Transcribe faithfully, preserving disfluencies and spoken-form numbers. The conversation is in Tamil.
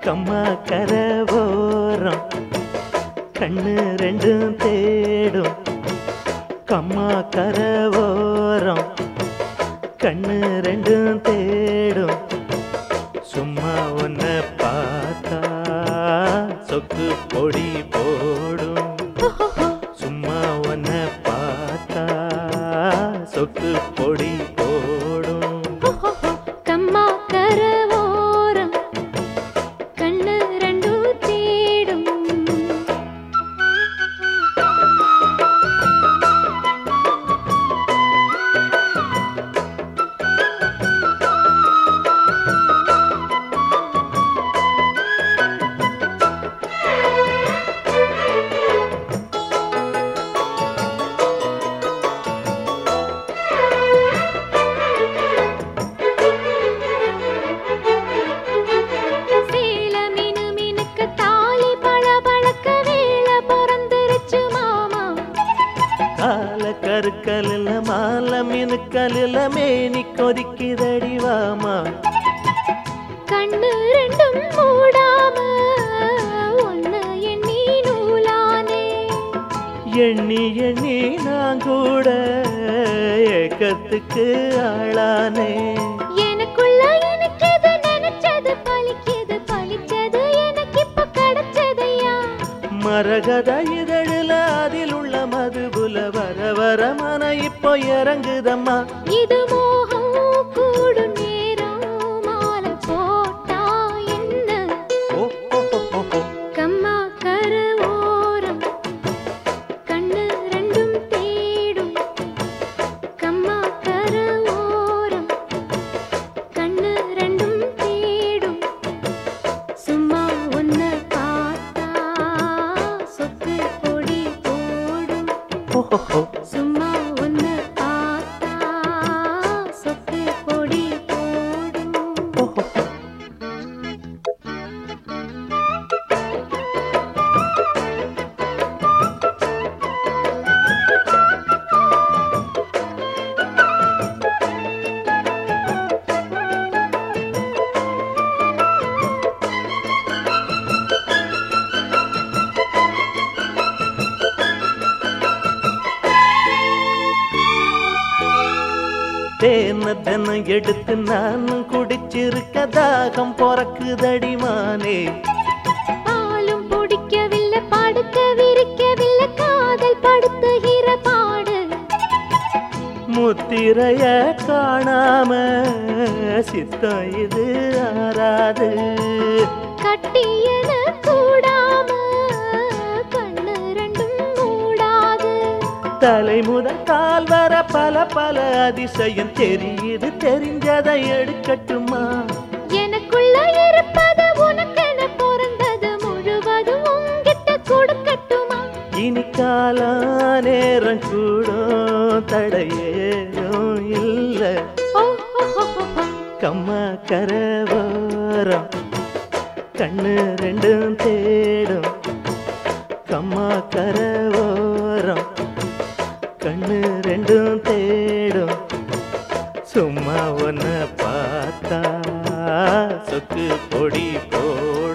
கம்மா கரவோரம் கண்ணு ரெண்டும் தேடும் கம்மா கரவோரம் கண்ணு ரெண்டும் தேடும் சும்மா ஒன்ன பார்த்தா சொக்கு பொடி போடும் சும்மா ஒன்ன பார்த்தா சொக்கு பொடி போடும் கம்மா கரவோரம் கண்ணு ரெண்டும் தேடும் கருக்கலில் மால மினுக்கலில் மேனி கொதிக்குதடி வாமா கண்ணு ரெண்டும் மூடாம ஒன்னு எண்ணி நூலானே எண்ணி எண்ணி நான் கூட ஏக்கத்துக்கு ஆளானே எனக்குள்ள எனக்கு எது நினைச்சது பலிக்குது பலிச்சது எனக்கு இப்ப கிடைச்சதையா மரகத இதழில் அதில் உள்ள மதுபுல வர வர மன இப்போ இறங்குதம்மா இது மோகம் கூடும் நேரம் மாலை போட்டா என்ன கம்மா கரவோரம் கண்ணு ரெண்டும் தேடும் கம்மா கரவோரம் கண்ணு ரெண்டும் தேடும் சும்மா ஒன்ன பார்த்தா சொக்கு பொடி போடும் சும்மா ஒன்னு பார்த்தா சொக்கு பொடி போடும் தேன தென்ன எடுத்து நானும் குடிச்சிருக்க தாகம் பொறக்குதடிமானே பாலும் பிடிக்கவில்லை படுக்க விரிக்கவில்லை காதல் படுத்துகிற பாடு முத்திரைய காணாம சித்தம் இது ஆறாது கட்டியன கூடாம கண்ணு ரெண்டும் மூடாது தலை முதல் கால் வர பல பல அதிசயம் தெரியுது தெரிஞ்சதை எடுக்கட்டுமா எனக்குள்ள இருப்பது உனக்கென பிறந்தது முழுவதும் உங்கிட்ட கொடுக்கட்டுமா இனி காலா நேரம் கூடும் தடையேதும் இல்ல கம்மா கரவோரம் கண்ணு ரெண்டும் தேடும் கம்மா கரவோரம் கண்ணு ரெண்டும் தேடும் சும்மா ஒன்ன பார்த்தா சொக்கு பொடி போடும்